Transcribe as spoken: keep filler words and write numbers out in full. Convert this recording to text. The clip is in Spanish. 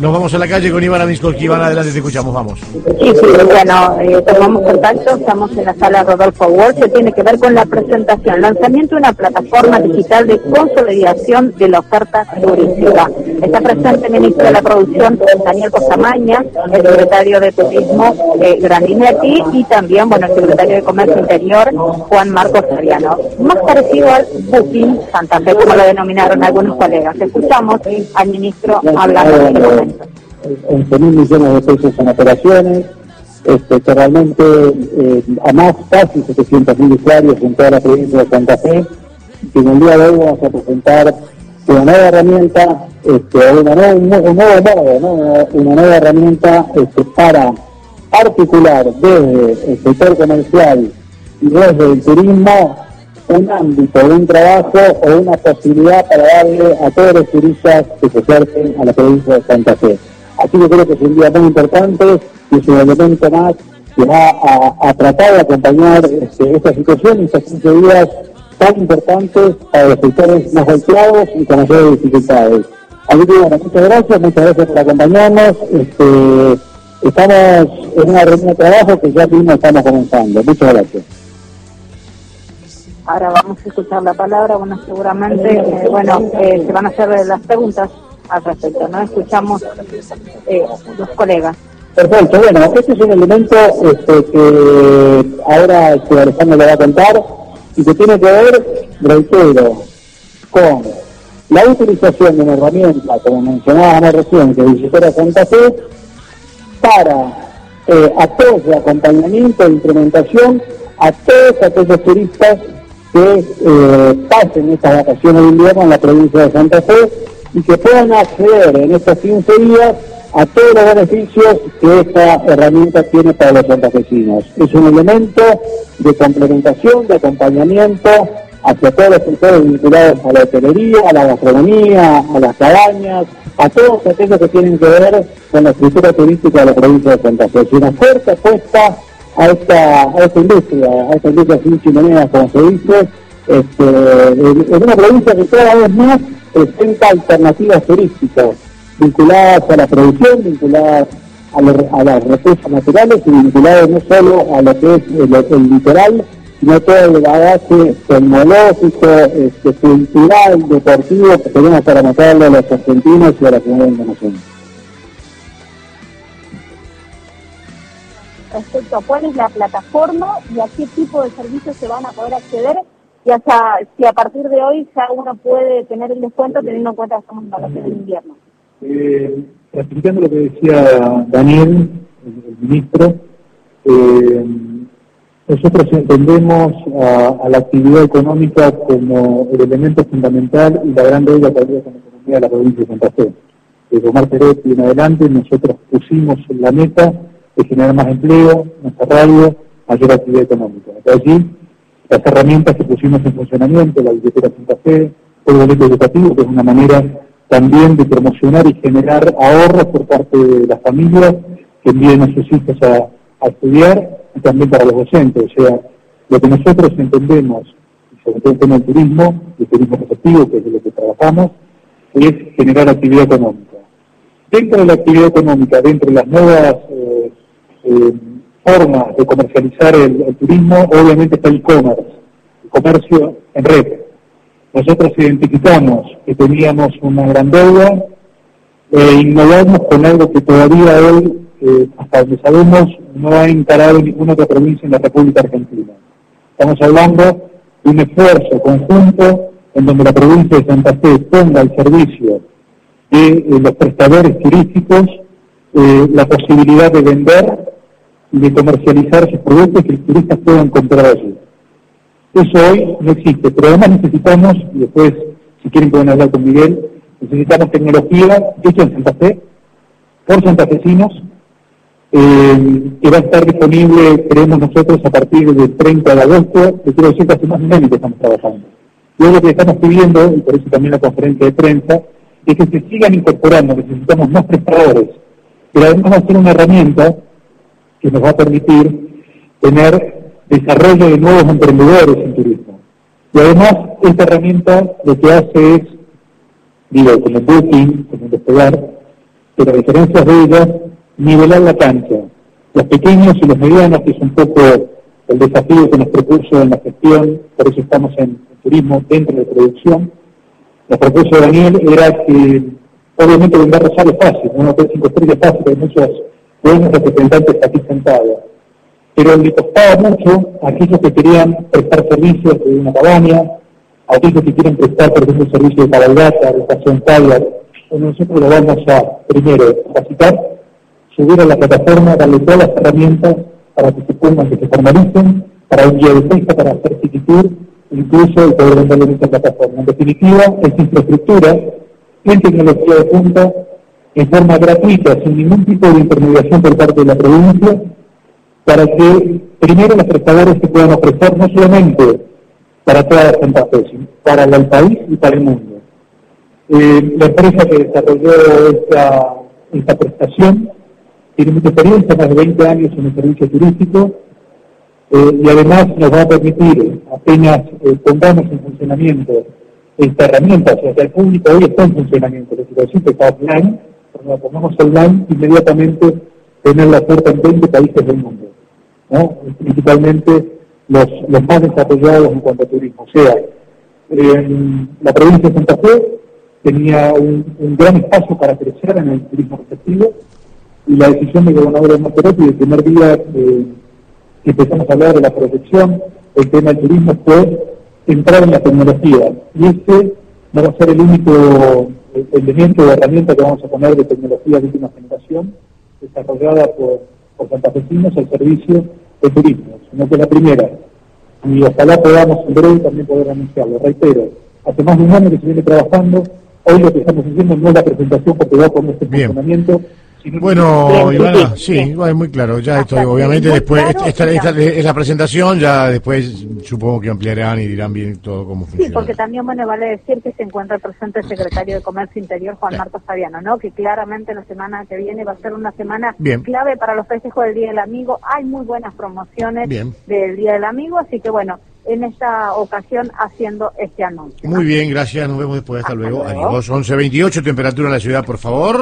Nos vamos a la calle con Ivana Miskolci. Ivana, adelante, te escuchamos, vamos. Sí, sí, bueno, eh, tomamos contacto, estamos en la sala Rodolfo Walsh, que tiene que ver con la presentación, lanzamiento de una plataforma digital de consolidación de la oferta turística. Está presente el ministro de la Producción, Daniel Costamaña, el secretario de Turismo, eh, Grandinetti, y también, bueno, el secretario de Comercio Interior, Juan Marcos Ariano. Más parecido al Booking Santa Fe, como lo denominaron algunos colegas. Escuchamos al ministro hablando de este momento. once mil millones de pesos en operaciones, este, que realmente eh, a más casi setecientos mil usuarios en toda la provincia de Santa Fe, que en el día de hoy vamos a presentar una nueva herramienta, este, una nueva, un nuevo modo, ¿no? una, una nueva herramienta este, para articular desde el sector comercial y desde el turismo un ámbito, un trabajo o una posibilidad para darle a todos los turistas que se acerquen a la provincia de Santa Fe. Así que creo que es un día muy importante y es un elemento más que va a, a tratar de acompañar este, esta situación y estos quince días tan importantes para los sectores más golpeados y con mayores dificultades. Así que bueno, muchas gracias, muchas gracias por acompañarnos. Este, estamos en una reunión de trabajo que ya mismo estamos comenzando. Muchas gracias. Ahora vamos a escuchar la palabra, bueno, seguramente, eh, bueno, eh, se van a hacer las preguntas al respecto, ¿no? Escuchamos eh, los colegas. Perfecto, bueno, este es un elemento este, que ahora este, Alejandro le va a contar y que tiene que ver, reitero, con la utilización de una herramienta, como mencionábamos recién, que visitó Santa Fe, para eh, apoyo, acompañamiento e implementación a todos aquellos turistas que eh, pasen estas vacaciones de invierno en la provincia de Santa Fe y que puedan acceder en estos quince días a todos los beneficios que esta herramienta tiene para los santafesinos. Es un elemento de complementación, de acompañamiento hacia todos los sectores vinculados a la hotelería, a la gastronomía, a las cabañas, a todos aquellos que tienen que ver con la estructura turística de la provincia de Santa Fe. Es una fuerte apuesta a esta, a esta industria, a esta industria sin chimeneas, como se dice, este, en, en una provincia que cada vez más presenta alternativas turísticas vinculadas a la producción, vinculadas a, lo, a las recursos naturales y vinculadas no solo a lo que es el, el litoral, sino todo el bagaje tecnológico, este, cultural, deportivo que tenemos para mostrarle a los argentinos y a la comunidad internacional. Respecto a cuál es la plataforma y a qué tipo de servicios se van a poder acceder, y hasta si a partir de hoy ya uno puede tener el descuento teniendo en cuenta que estamos en vacaciones de invierno. Eh, explicando lo que decía Daniel, el, el ministro, eh, nosotros entendemos a, a la actividad económica como el elemento fundamental y la gran deuda que había con la economía de la provincia de Santa Fe. De Omar Peretti en adelante nosotros pusimos la meta de generar más empleo, más arraigo, mayor actividad económica. De allí, las herramientas que pusimos en funcionamiento, la billetera Santa Fe, el boleto educativo, que es una manera también de promocionar y generar ahorros por parte de las familias que envíen a sus hijos a, a estudiar, y también para los docentes. O sea, lo que nosotros entendemos, y sobre todo el tema del turismo, el turismo receptivo, que es de lo que trabajamos, es generar actividad económica. Dentro de la actividad económica, dentro de las nuevas eh, eh, formas de comercializar el, el turismo, obviamente está el e-commerce, el comercio en red. Nosotros identificamos que teníamos una gran deuda e innovamos con algo que todavía hoy, eh, hasta donde sabemos, no ha encarado ninguna otra provincia en la República Argentina. Estamos hablando de un esfuerzo conjunto en donde la provincia de Santa Fe ponga al servicio de eh, los prestadores turísticos eh, la posibilidad de vender y de comercializar sus productos que los turistas puedan comprar allí. Eso hoy no existe, pero además necesitamos, y después, si quieren pueden hablar con Miguel, necesitamos tecnología hecha en Santa Fe, por santafesinos, eh, que va a estar disponible, creemos nosotros, a partir del treinta de agosto, que quiero decir que hace más de un año que estamos trabajando. Luego lo que estamos pidiendo, y por eso también la conferencia de prensa, es que se sigan incorporando, necesitamos más prestadores, pero además va a ser una herramienta que nos va a permitir tener desarrollo de nuevos emprendedores en turismo. Y además, esta herramienta lo que hace es, digo, como Booking, como Despegar, pero a diferencia de ellas, nivelar la cancha. Los pequeños y los medianos, que es un poco el desafío que nos propuso en la gestión, por eso estamos en, en turismo dentro de producción. Lo propuso Daniel era que, obviamente, vender Rosario es fácil, un hotel cinco estrellas fácil, hay muchos buenos representantes aquí sentados. Pero le costaba mucho a aquellos que querían prestar servicios de una cabaña, a aquellos que quieren prestar, por ejemplo, servicios de cabalgata, de estación kayak. Bueno, nosotros lo vamos a, primero, capacitar, subir a la plataforma, darle todas las herramientas para que se pongan, que se formalicen, para un guía de pesca, para hacer City-Tour, incluso el poder venderlo en esta plataforma. En definitiva, es infraestructura en tecnología de punta, en forma gratuita, sin ningún tipo de intermediación por parte de la provincia, para que primero los prestadores se puedan ofrecer no solamente para toda la Santa Fe, sino para el país y para el mundo. Eh, la empresa que desarrolló esta, esta prestación tiene mucha experiencia, más de veinte años en el servicio turístico, eh, y además nos va a permitir, apenas eh, pongamos en funcionamiento esta herramienta, o sea, que el público hoy está en funcionamiento, lo que quiero decir que está offline, cuando la pongamos online, inmediatamente tener la oferta en veinte países del mundo, ¿no? Principalmente los, los más desarrollados en cuanto a turismo. O sea, en la provincia de Santa Fe tenía un, un gran espacio para crecer en el turismo receptivo, y la decisión del gobernador de Monterotti, el primer día eh, que empezamos a hablar de la protección, el tema del turismo fue entrar en la tecnología, y este no va a ser el único eh, elemento o herramienta que vamos a poner de tecnología de última generación, desarrollada por, por santafesinos al servicio de turismo, sino que la primera, y ojalá podamos en breve también poder anunciarlo. Reitero, hace más de un año que se viene trabajando, hoy lo que estamos haciendo no es la presentación porque va con este Bien. funcionamiento. Bueno, Bien, Ivana, sí, sí, sí. es muy claro. Ya esto, Hasta obviamente, muy después, claro, esta, esta, mira. es la presentación, ya después supongo que ampliarán y dirán bien todo cómo funciona. Sí, porque también, bueno, vale decir que se encuentra presente el secretario de Comercio Interior, Juan Sí. Marcos Fabiano, ¿no? Que claramente la semana que viene va a ser una semana Bien. clave para los festejos del Día del Amigo. Hay muy buenas promociones Bien. del Día del Amigo, así que, bueno, en esta ocasión haciendo este anuncio, ¿no? Muy bien, gracias, nos vemos después, hasta, Hasta luego. luego. Adiós, once veintiocho, temperatura en la ciudad, por favor.